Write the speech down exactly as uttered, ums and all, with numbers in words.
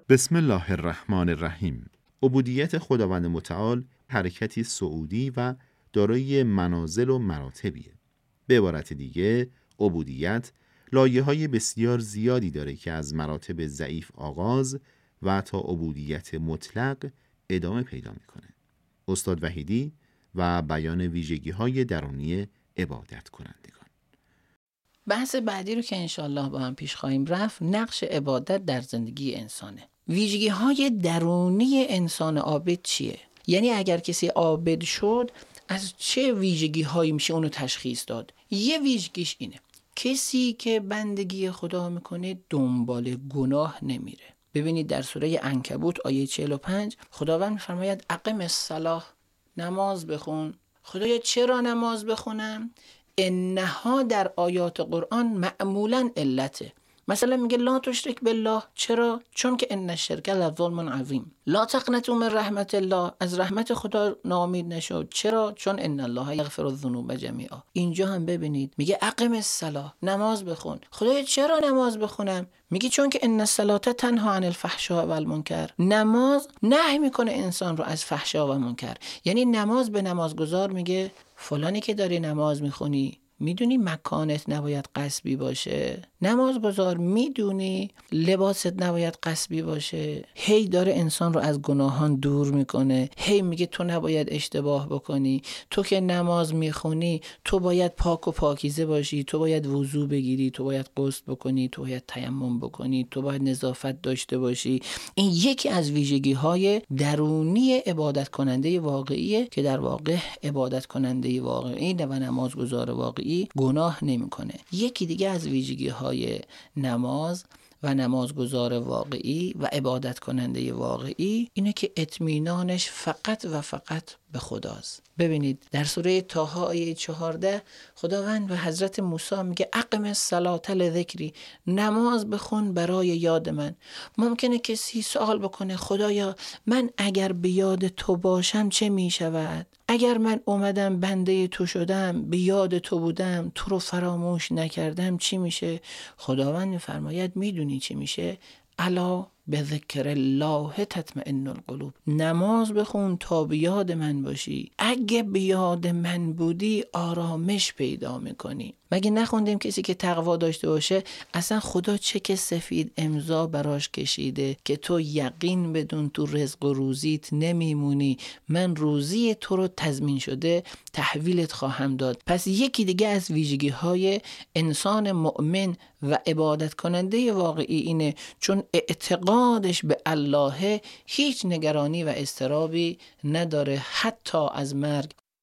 بسم الله الرحمن الرحیم. عبودیت خداوند متعال حرکتی صعودی و دارای منازل و مراتبیه. به عبارت دیگه عبودیت لایه‌های بسیار زیادی داره که از مراتب ضعیف آغاز و تا عبودیت مطلق ادامه پیدا میکنه. استاد وحیدی و بیان ویژگی‌های درونی عبادت کنندگان. بحث بعدی رو که انشالله با هم پیش خواهیم رفت، نقش عبادت در زندگی انسانه. ویژگی‌های درونی انسان عابد چیه؟ یعنی اگر کسی عابد شد از چه ویژگی‌هایی میشه اونو تشخیص داد؟ یه ویژگیش اینه: کسی که بندگی خدا میکنه دنبال گناه نمیره. ببینید در سوره عنکبوت آیه چهل و پنج خداوند میفرماید اقم الصلاة، نماز بخون. خدایا چرا نماز بخونم؟ انها در آیات قرآن معمولا علته. مثلا میگه لا تشرک بالله، چرا؟ چون که ان الشرک لظلم عظیم. لا تقنطوا من رحمت الله، از رحمت خدا ناامید نشو، چرا؟ چون ان الله یغفر الذنوب جمیعا. اینجا هم ببینید میگه اقم الصلاة، نماز بخون. خدایا چرا نماز بخونم؟ میگه چون که ان الصلاة تنها عن الفحشاء و المنکر. نماز نهی میکنه انسان رو از فحشا و منکر. یعنی نماز به نمازگزار میگه فلانی که داری نماز میخونی، میدونی مکانت نباید غصبی باشه؟ نمازگزار میدونی لباست نباید غصبی باشه؟ هی داره انسان رو از گناهان دور میکنه، هی میگه تو نباید اشتباه بکنی، تو که نماز میخونی تو باید پاک و پاکیزه باشی، تو باید وضو بگیری، تو باید غسل بکنی، تو باید تیمم بکنی، تو باید نظافت داشته باشی. این یکی از ویژگی های درونی عبادت کننده واقعیه که در واقع عبادت کننده واقعی و نمازگزار واقعی گناه نمیکنه. یکی دیگه از ویژگی های نماز و نمازگزار واقعی و عبادت کننده واقعی اینه که اطمینانش فقط و فقط به خداست. ببینید در سوره طه آیه چهارده خداوند به حضرت موسی میگه اقم الصلاة لذکری، نماز بخون برای یاد من. ممکنه کسی سوال بکنه خدایا من اگر به یاد تو باشم چه میشود؟ اگر من اومدم بنده تو شدم، به یاد تو بودم، تو رو فراموش نکردم چی میشه؟ خداوند میفرماید میدونی چی میشه؟ الا به ذکر الله تطمئن القلوب، نماز بخون تا به یاد من باشی. اگه به یاد من بودی آرامش پیدا میکنی. مگه نخوندیم کسی که تقوا داشته باشه اصلا خدا چک سفید امضا براش کشیده که تو یقین بدون تو رزق و روزیت نمیمونی، من روزی تو رو تضمین شده تحویلت خواهم داد. پس یکی دیگه از ویژگی های انسان مؤمن و عبادت کننده واقعی اینه چون اعتقادش به الله هیچ نگرانی و اضطرابی نداره، حتی از مرگ